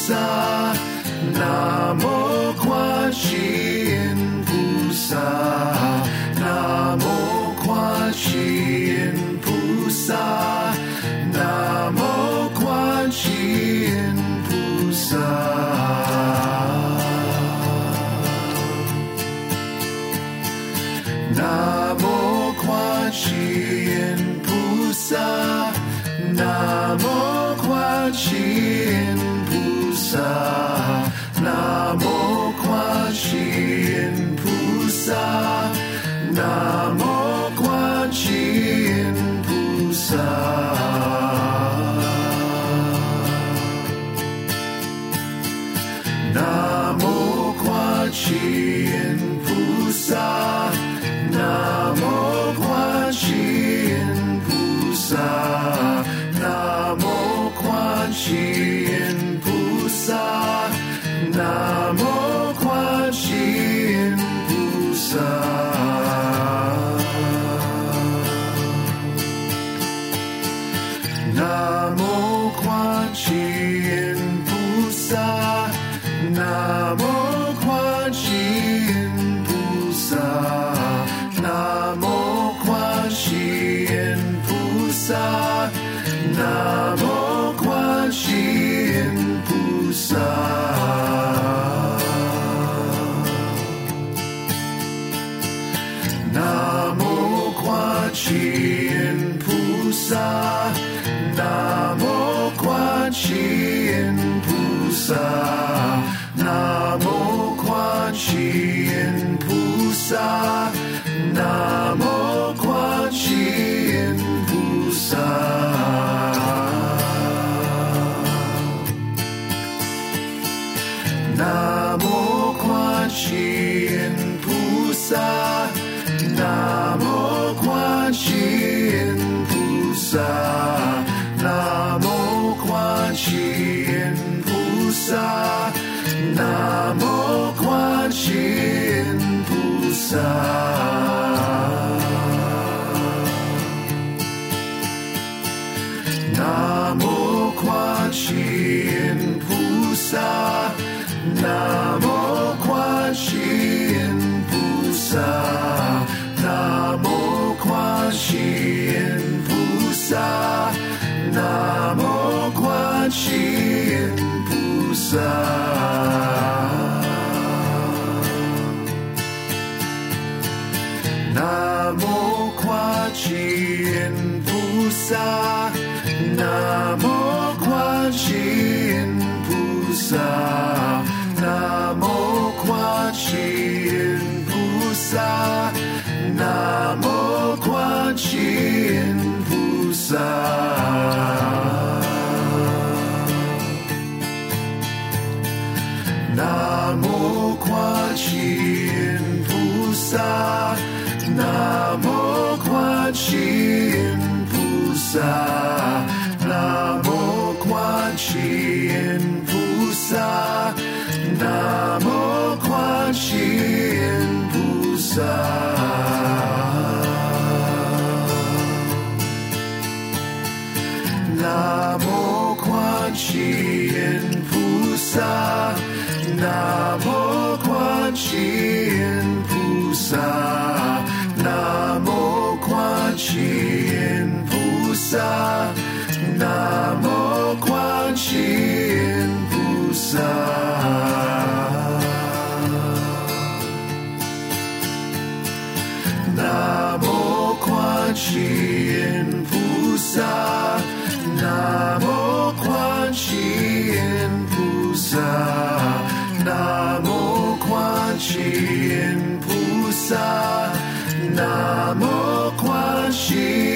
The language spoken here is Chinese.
萨，南无观世音菩萨，南无观世音菩萨，南无观世音菩萨。南无观世音菩萨，南无观世音菩萨，南无观世音菩萨，南无观世音菩萨。南无观世音菩萨，南无观世音菩萨，南无观世音菩萨，南无观世音菩萨。南无观世音菩萨，南无观世音菩萨，南无观世音菩萨，南无观世音菩萨。南无观世音菩萨，南无观世音菩萨，南无观世音菩萨，南无观世音菩萨。南无观世音菩萨，南无观世音菩萨，南无观世音菩萨，南无观世音菩萨。南无观世音菩萨，南无观世音菩萨，南无观世音菩萨，南无观世音菩萨。南无观世音菩萨，南无观世音菩萨，南无观世音菩萨，南无观世音菩萨。南无观世音菩萨，南无观世音菩萨，南无观世音菩萨，南无观世音菩萨。南无观世音菩萨，南无观世音菩萨，南无观世音菩萨，南无观世音菩萨。南无观世音菩萨，南无观世音菩萨，南无观世音菩萨，南无观世